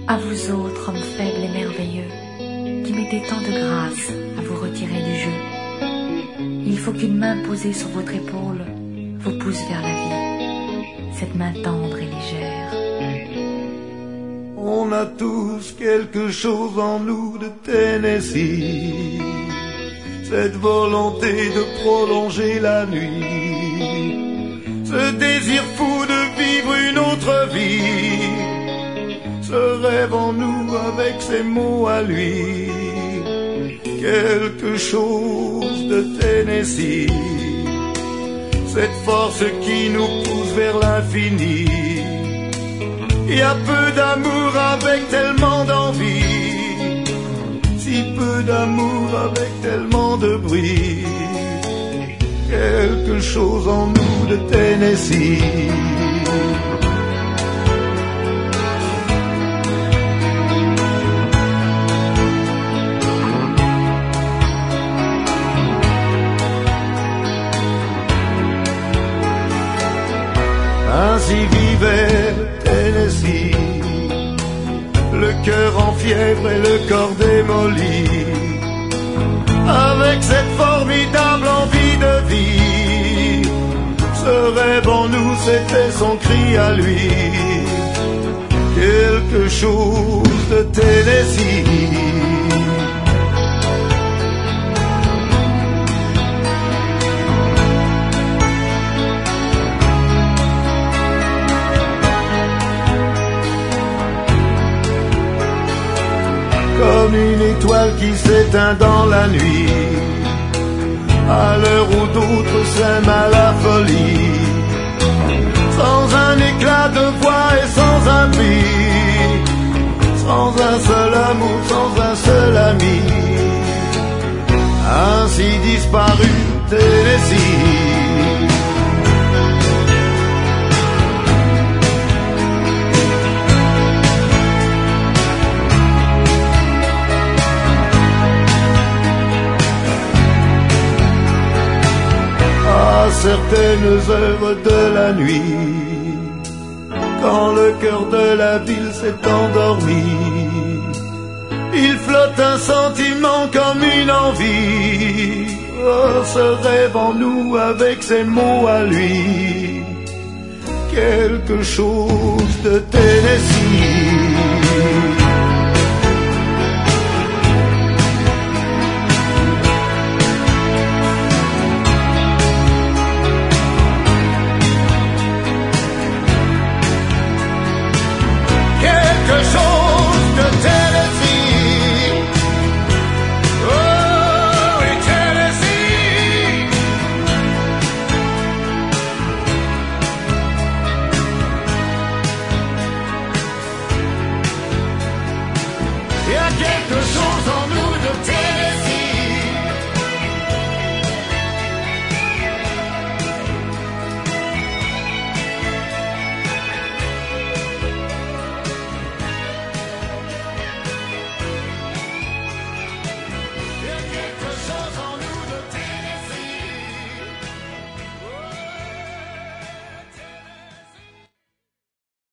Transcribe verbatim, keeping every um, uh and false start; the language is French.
À vous autres, hommes faibles et merveilleux, qui mettez tant de grâce à vous retirer du jeu, il faut qu'une main posée sur votre épaule vous pousse vers la vie, cette main tendre et légère. On a tous quelque chose en nous de Tennessee, cette volonté de prolonger la nuit, ce désir fou de vivre une autre vie, ce rêve en nous avec ses mots à lui, quelque chose de Tennessee, cette force qui nous pousse vers l'infini. Il y a peu d'amour avec tellement d'envie, si peu d'amour avec tellement de bruit, quelque chose en nous de Tennessee. Ainsi vivait Tennessee, le cœur en fièvre et le corps démoli, avec cette formidable envie de vie. Ce rêve en nous, c'était son cri à lui, quelque chose de Tennessee. Comme une étoile qui s'éteint dans la nuit, à l'heure où d'autres s'aiment à la folie, sans un éclat de voix et sans un cri, sans un seul amour, sans un seul ami, ainsi disparu Tennessee. Certaines heures de la nuit, quand le cœur de la ville s'est endormi, il flotte un sentiment comme une envie. Oh, ce rêve en nous avec ses mots à lui, quelque chose de Tennessee.